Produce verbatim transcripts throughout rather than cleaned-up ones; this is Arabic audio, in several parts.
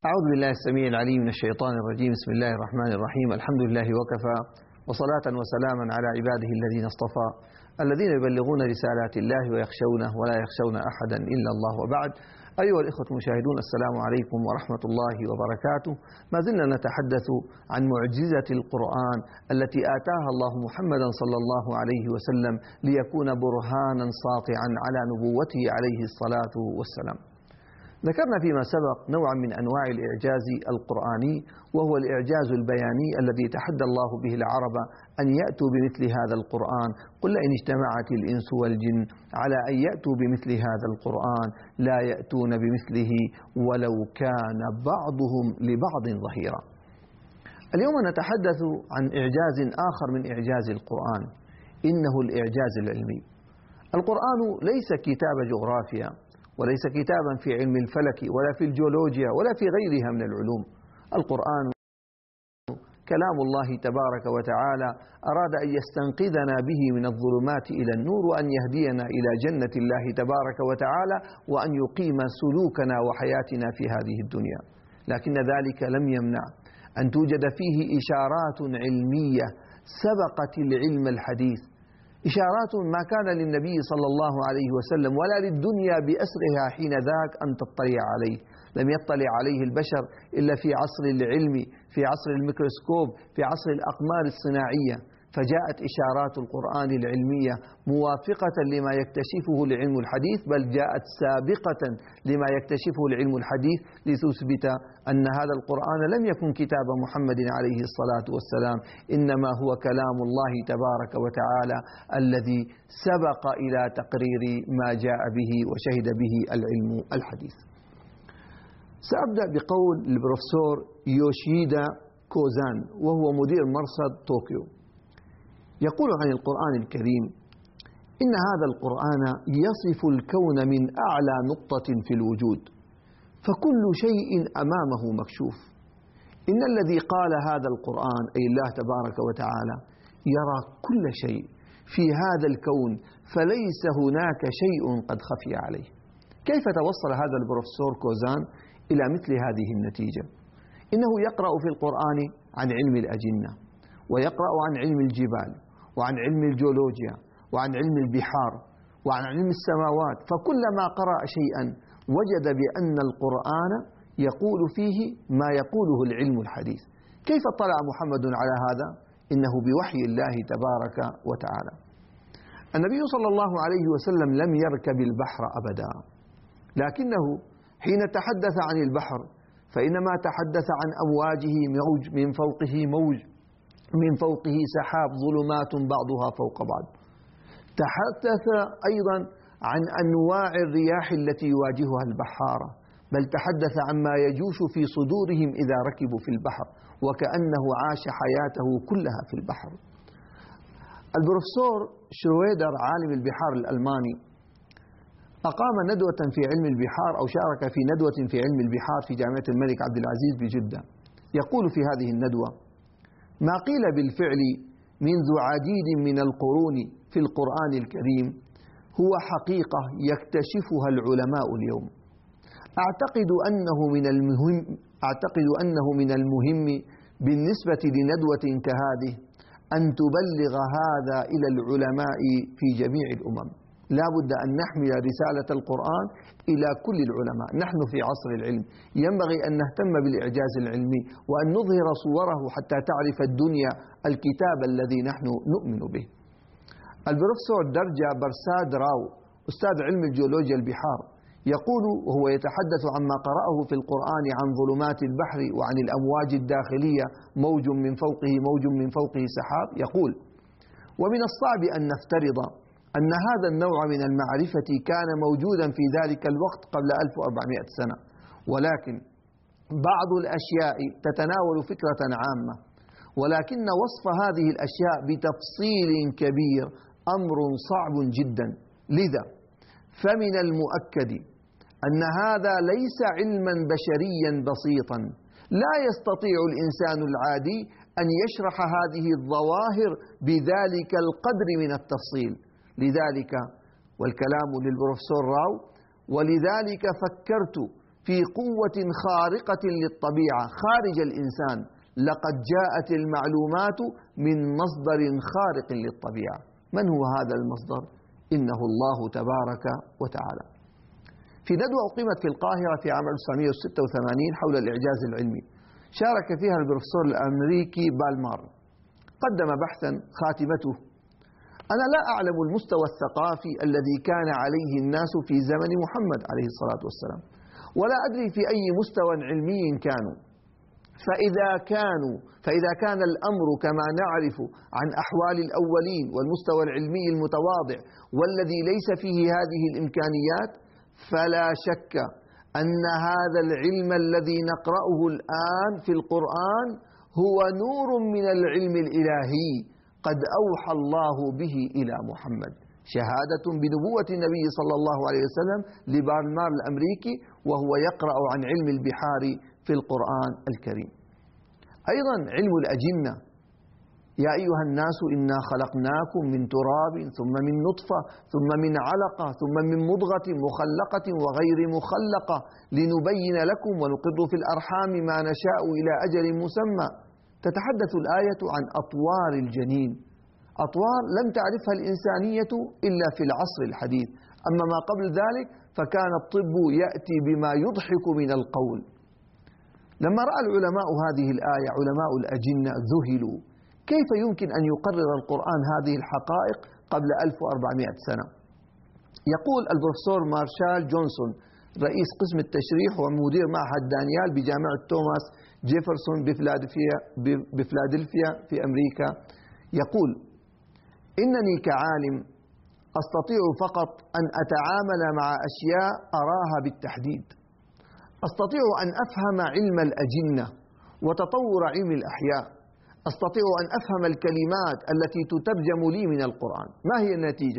أعوذ بالله السميع العليم من الشيطان الرجيم. بسم الله الرحمن الرحيم. الحمد لله وكفى، وصلاة وسلاما على عباده الذين اصطفى، الذين يبلغون رسالات الله ويخشونه ولا يخشون أحدا إلا الله. وبعد، أيها الإخوة المشاهدون، السلام عليكم ورحمة الله وبركاته. ما زلنا نتحدث عن معجزة القرآن التي آتاها الله محمدا صلى الله عليه وسلم ليكون برهانا ساطعا على نبوته عليه الصلاة والسلام. ذكرنا فيما سبق نوعا من أنواع الإعجاز القرآني، وهو الإعجاز البياني الذي تحدى الله به العرب أن يأتوا بمثل هذا القرآن. قل إن اجتمعت الإنس والجن على أن يأتوا بمثل هذا القرآن لا يأتون بمثله ولو كان بعضهم لبعض ظهيرا. اليوم نتحدث عن إعجاز آخر من إعجاز القرآن، إنه الإعجاز العلمي. القرآن ليس كتاب جغرافيا، وليس كتابا في علم الفلك ولا في الجيولوجيا ولا في غيرها من العلوم. القرآن كلام الله تبارك وتعالى، أراد أن يستنقذنا به من الظلمات إلى النور، وأن يهدينا إلى جنة الله تبارك وتعالى، وأن يقيم سلوكنا وحياتنا في هذه الدنيا. لكن ذلك لم يمنع أن توجد فيه إشارات علمية سبقت العلم الحديث، إشارات ما كان للنبي صلى الله عليه وسلم ولا للدنيا بأسرها حين ذاك أن تطلع عليه. لم يطلع عليه البشر إلا في عصر العلم، في عصر الميكروسكوب، في عصر الأقمار الصناعية. فجاءت إشارات القرآن العلمية موافقة لما يكتشفه العلم الحديث، بل جاءت سابقة لما يكتشفه العلم الحديث، لتثبت أن هذا القرآن لم يكن كتاب محمد عليه الصلاة والسلام، إنما هو كلام الله تبارك وتعالى الذي سبق إلى تقرير ما جاء به وشهد به العلم الحديث. سأبدأ بقول البروفيسور يوشيدا كوزان، وهو مدير مرصد طوكيو. يقول عن القرآن الكريم: إن هذا القرآن يصف الكون من أعلى نقطة في الوجود، فكل شيء أمامه مكشوف. إن الذي قال هذا القرآن، أي الله تبارك وتعالى، يرى كل شيء في هذا الكون، فليس هناك شيء قد خفي عليه. كيف توصل هذا البروفيسور كوزان إلى مثل هذه النتيجة؟ إنه يقرأ في القرآن عن علم الأجنة، ويقرأ عن علم الجبال، وعن علم الجيولوجيا، وعن علم البحار، وعن علم السماوات. فكلما قرأ شيئا وجد بأن القرآن يقول فيه ما يقوله العلم الحديث. كيف اطلع محمد على هذا؟ إنه بوحي الله تبارك وتعالى. النبي صلى الله عليه وسلم لم يركب البحر أبدا، لكنه حين تحدث عن البحر فإنما تحدث عن أمواجه، موج من فوقه موج، من فوقه سحاب، ظلمات بعضها فوق بعض. تحدث أيضا عن أنواع الرياح التي يواجهها البحارة، بل تحدث عما يجوش في صدورهم إذا ركبوا في البحر، وكأنه عاش حياته كلها في البحر. البروفيسور شرويدر عالم البحار الألماني أقام ندوة في علم البحار، أو شارك في ندوة في علم البحار في جامعة الملك عبد العزيز بجدة. يقول في هذه الندوة: ما قيل بالفعل منذ عديد من القرون في القرآن الكريم هو حقيقة يكتشفها العلماء اليوم. أعتقد أنه من المهم أعتقد أنه من المهم بالنسبة لندوة كهذه أن تبلغ هذا إلى العلماء في جميع الأمم. لا بد أن نحمل رسالة القرآن إلى كل العلماء. نحن في عصر العلم، ينبغي أن نهتم بالإعجاز العلمي، وأن نظهر صوره حتى تعرف الدنيا الكتاب الذي نحن نؤمن به. البروفيسور درجة برساد راو، أستاذ علم الجيولوجيا البحار، يقول وهو يتحدث عما قرأه في القرآن عن ظلمات البحر وعن الأمواج الداخلية، موج من فوقه موج من فوقه سحاب، يقول: ومن الصعب أن نفترض أن هذا النوع من المعرفة كان موجودا في ذلك الوقت قبل ألف وأربعمائة سنة، ولكن بعض الأشياء تتناول فكرة عامة، ولكن وصف هذه الأشياء بتفصيل كبير أمر صعب جدا. لذا فمن المؤكد أن هذا ليس علما بشريا بسيطا، لا يستطيع الإنسان العادي أن يشرح هذه الظواهر بذلك القدر من التفصيل. لذلك، والكلام للبروفيسور راو، ولذلك فكرت في قوة خارقة للطبيعة خارج الإنسان. لقد جاءت المعلومات من مصدر خارق للطبيعة. من هو هذا المصدر؟ إنه الله تبارك وتعالى. في ندوة أقيمت في القاهرة في عام ألف وتسعمئة وستة وثمانين حول الإعجاز العلمي، شارك فيها البروفيسور الأمريكي بالمار، قدم بحثا خاتمته: أنا لا أعلم المستوى الثقافي الذي كان عليه الناس في زمن محمد عليه الصلاة والسلام، ولا أدري في أي مستوى علمي كانوا، فإذا كانوا فإذا كان الأمر كما نعرف عن أحوال الأولين والمستوى العلمي المتواضع والذي ليس فيه هذه الإمكانيات، فلا شك أن هذا العلم الذي نقرأه الآن في القرآن هو نور من العلم الإلهي قد أوحى الله به إلى محمد. شهادة بنبوة النبي صلى الله عليه وسلم لبالمار الأمريكي وهو يقرأ عن علم البحار في القرآن الكريم. أيضا علم الأجنة: يا أيها الناس إنا خلقناكم من تراب ثم من نطفة ثم من علقة ثم من مضغة مخلقة وغير مخلقة لنبين لكم ونقر في الأرحام ما نشاء إلى أجل مسمى. تتحدث الآية عن أطوار الجنين، أطوار لم تعرفها الإنسانية إلا في العصر الحديث، أما ما قبل ذلك فكان الطب يأتي بما يضحك من القول. لما رأى العلماء هذه الآية، علماء الأجنة، ذهلوا: كيف يمكن أن يقرر القرآن هذه الحقائق قبل ألف وأربعمئة سنة؟ يقول البروفيسور مارشال جونسون، رئيس قسم التشريح ومدير معهد دانيال بجامعة توماس جيفرسون بفلادلفيا, بفلادلفيا في أمريكا، يقول: إنني كعالم أستطيع فقط أن أتعامل مع أشياء أراها بالتحديد. أستطيع أن أفهم علم الأجنة وتطور علم الأحياء، أستطيع أن أفهم الكلمات التي تترجم لي من القرآن. ما هي النتيجة؟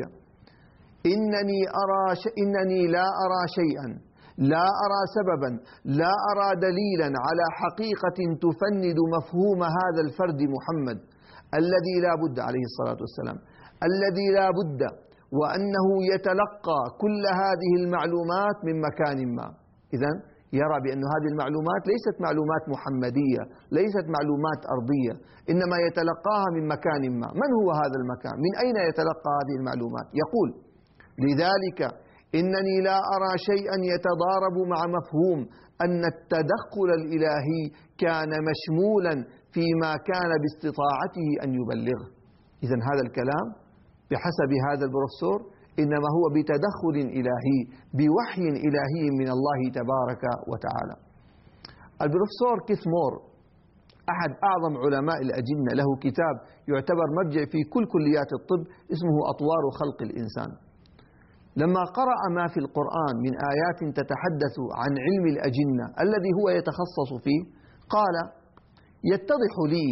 إنني أرى ش... إنني لا أرى شيئا، لا أرى سببا، لا أرى دليلا على حقيقة تفند مفهوم هذا الفرد محمد الذي لا بد عليه الصلاة والسلام، الذي لا بد وأنه يتلقى كل هذه المعلومات من مكان ما. إذن يرى بأن هذه المعلومات ليست معلومات محمدية، ليست معلومات أرضية، إنما يتلقاها من مكان ما. من هو هذا المكان؟ من أين يتلقى هذه المعلومات؟ يقول: لذلك إنني لا أرى شيئا يتضارب مع مفهوم أن التدخل الإلهي كان مشمولا فيما كان باستطاعته أن يبلغه. إذن هذا الكلام بحسب هذا البروفيسور إنما هو بتدخل إلهي، بوحي إلهي من الله تبارك وتعالى. البروفيسور كيث مور، أحد أعظم علماء الأجنة، له كتاب يعتبر مرجع في كل كليات الطب اسمه أطوار خلق الإنسان. لما قرأ ما في القرآن من آيات تتحدث عن علم الأجنة الذي هو يتخصص فيه، قال: يتضح لي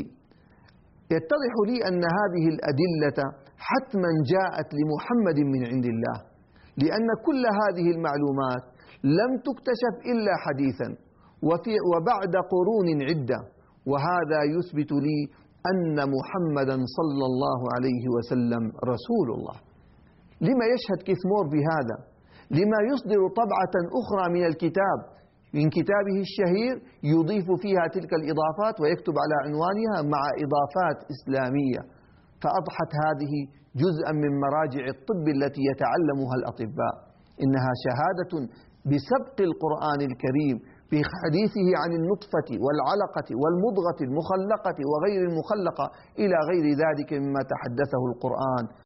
يتضح لي أن هذه الأدلة حتما جاءت لمحمد من عند الله، لأن كل هذه المعلومات لم تكتشف إلا حديثا وفي وبعد قرون عدة، وهذا يثبت لي أن محمدا صلى الله عليه وسلم رسول الله. لما يشهد كيث مور بهذا؟ لما يصدر طبعة أخرى من الكتاب، من كتابه الشهير، يضيف فيها تلك الإضافات ويكتب على عنوانها مع إضافات إسلامية، فأضحت هذه جزءا من مراجع الطب التي يتعلمها الأطباء. إنها شهادة بسبق القرآن الكريم في حديثه عن النطفة والعلقة والمضغة المخلقة وغير المخلقة إلى غير ذلك مما تحدثه القرآن